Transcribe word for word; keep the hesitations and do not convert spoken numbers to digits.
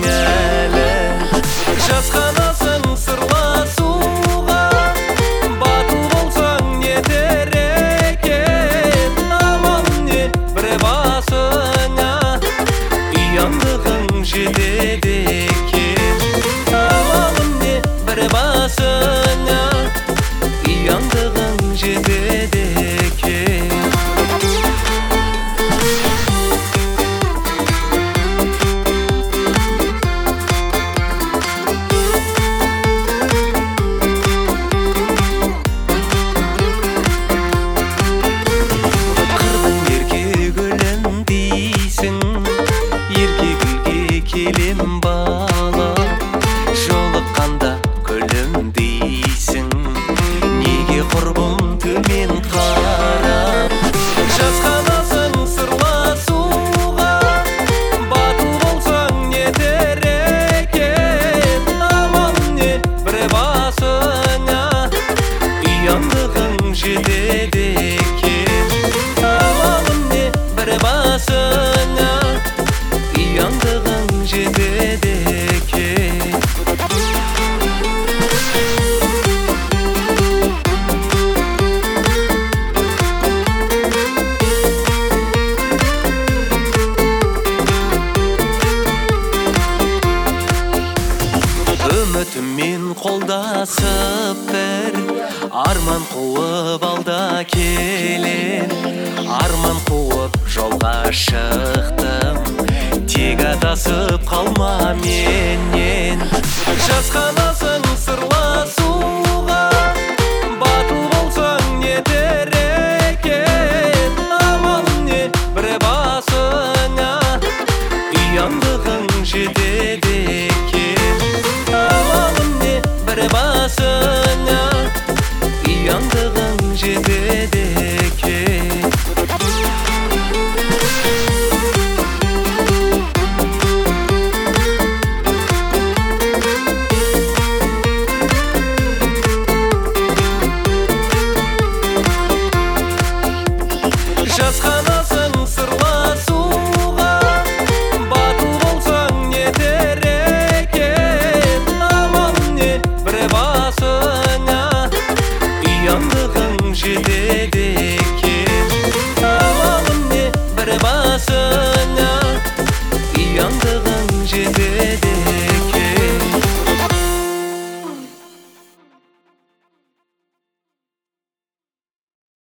әлі. Жасқанасың сырласуға, батыл болсаң нетер екен. Амал не бір басыңа, ұяңдығың жетеді екен. Амал не бір басыңа, ұяңдығың жетеді екен. Келем бала, жолыққанда күлім дейсің. Неге құрбым төмен қарап, жасқанасың сырласуға, батыл болсаң нетер екен. Амал не бір басыңа, ұяңдығың жетеді екен. Амал не бір басыңа, ұяңдығың жетеді екен. Үмітіммен қолдасып бір, арман қуып алда келем. Арман қуып жолға шықтым, тек адасып қалма менен. Жасқанасың сырласуға, батыл болсаң нетер екен. Амал не бір басыңа, ұяңдығың жетеді екен. Амал не бір басыңа, ұяңдығың жетеді екен. Жасқанасың сырласуға, батыл болсаң нетер екен. Амал не бір басыңа, ұяңдығың жетеді екен. Амал не бір басыңа,